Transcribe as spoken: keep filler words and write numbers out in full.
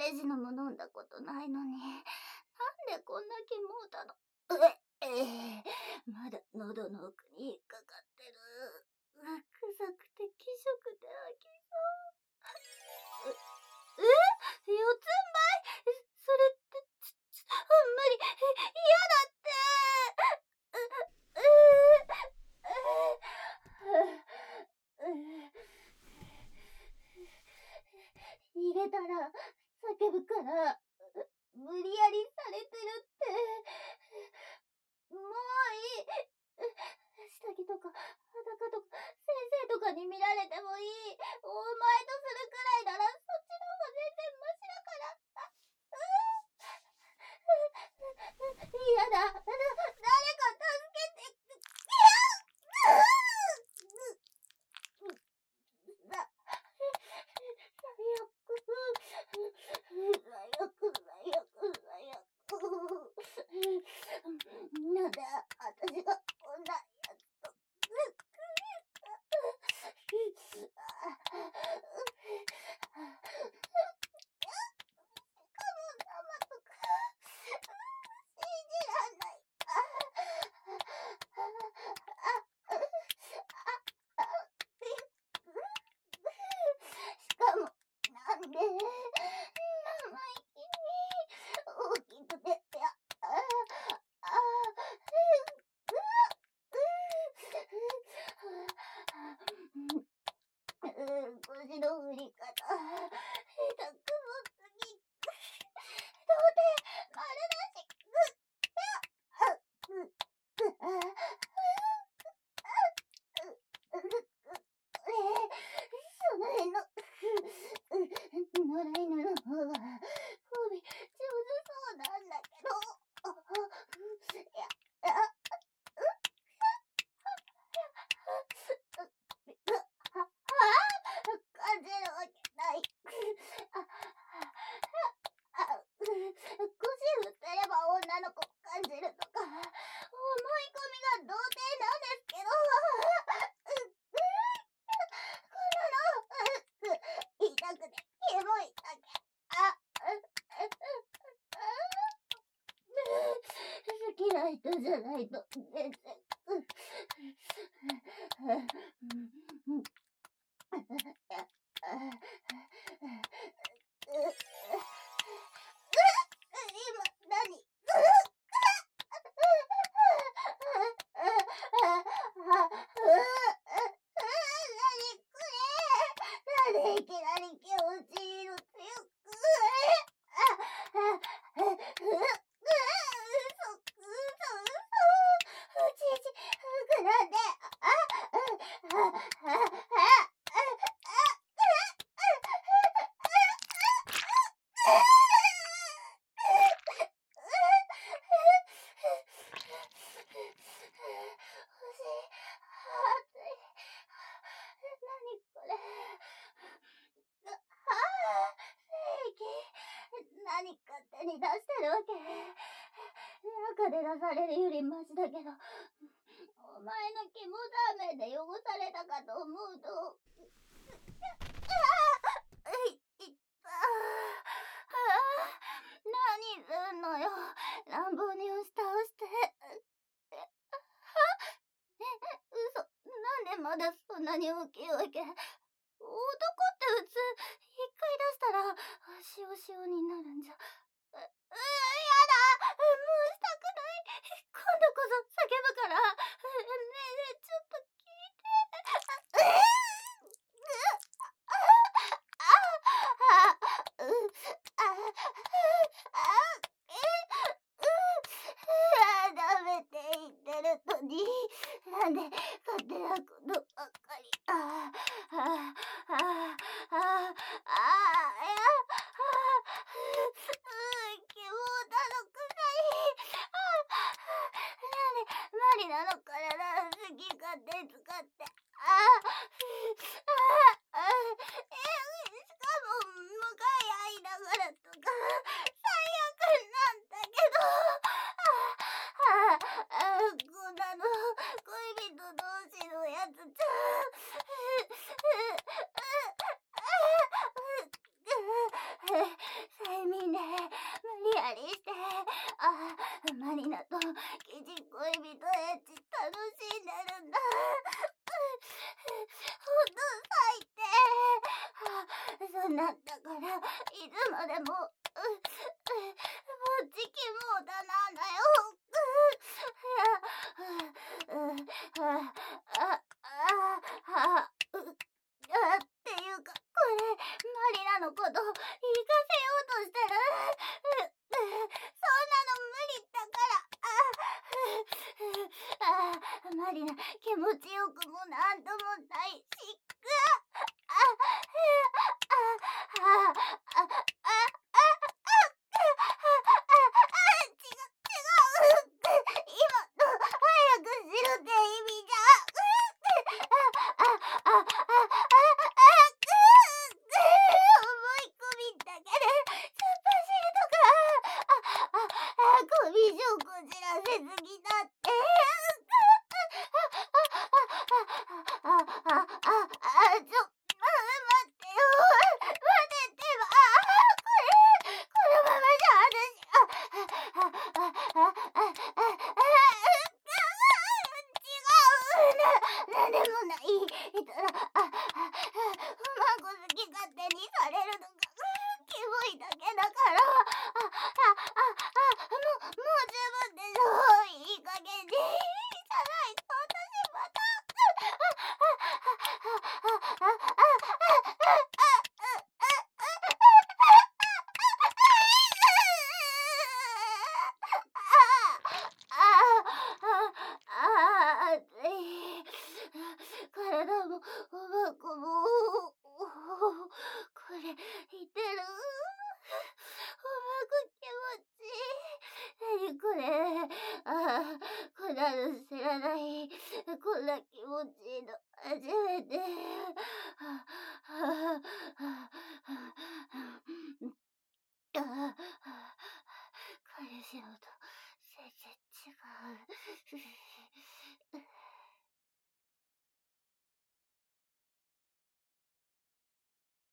彼氏のも飲んだことないのに、なんでこんな気もうたの。え、ええまだ喉の奥に引っかかってる。う臭くて気色で飽きそう。え、四つん這いそれって、ち、ち、無理、嫌だって。う、う、う、入れたら叫ぶから、無理やりされてるって。もういい。下着とか裸とか先生とかに見られてもいい。お前とするくらいならそっちの方が全然マシだから。嫌だ。だ、誰か助けて。だ、最悪。最悪、最悪、最悪。なんで私がこんなやつと。しかも、なんで、生意気に、大きくて、いや、ああ、腰の振り方、下手くそすぎ。到底、丸出し。その辺の野良犬の方が交尾上手そうなんだけど。いや、あ、感じるわけない。あ、あ、腰振ってれば女の子感じるとか、思い込みが童貞なんですけど。こんなの、痛くて、キモいだけ。あ、好きな人じゃないと、全然。今、何なんでいきなり気持ちいいの強く。う、う、そ、う、そ、う、うちいち、膨らんで。あ、あ、あ、あ、何勝手に出してるわけ。中で出されるよりマシだけど、お前の肝ダメで汚されたかと思うと、ああ、い、いったあ。何すんのよ。乱暴に押し倒して。え、嘘。なんでまだそんなに大きいわけ。男って普通、一回出したら、塩塩になるんじゃ。う、う、やだ。もうしたくない。今度こそ叫ぶから。ねえねえ、ちょっと聞いて。ダメって言ってるのに、なんで勝手なことばっかり。ああ、ああ、ああ、ああ、ああ、いや、ああ、気もたのくさい。なんでマリナの体好き勝手使って。ああ、ああ、え、しかも向かい合いながらとか、最悪なんだけど。ああ、こんなの恋人同士のやつじゃ。最それも、う、う、もうじきもうだなんだよ。う、う、う、あ、あ、あ、あ、う、あ、っていうか、これ、マリナのこと、行かせようとしてる。う、う、そんなの無理だから。あ、あ、マリナ、気持ちよくもなんともないし、くあ、あ、あ、あ、あ、あ、あ、あ、違う、違う。今の、早くしろって意味じゃ。あ、あ、あ、あ、あ、あ、く、く、思い込みだけで、突っ走るとか、あ、あ、あ、コミュ障こじらせすぎだって。あ、あ、あ、あ、あ、あ、ちょ、ま、待ってよ。待てってば、あ、これ、このままじゃ私、あ、あ、あ、あ、あ、あ、あ、あ、違う。な、なんでもない。えっと、あ、あ、マンコ好き勝手にされるのが、キモいだけだから。あ、あ、あ、あ、もう、もう十分でしょ。いい加減に。じゃないと私また、あ、あ、あ、あ、あ、あ、あ、あ、あ、暑い。体も、おばこも、これ、いてる。おばこ気持ちいい。なにこれ。あ、こんなの知らない。こんな気持ちいいの、初めて。あ、あ、あ、あ、彼氏のと全然違う。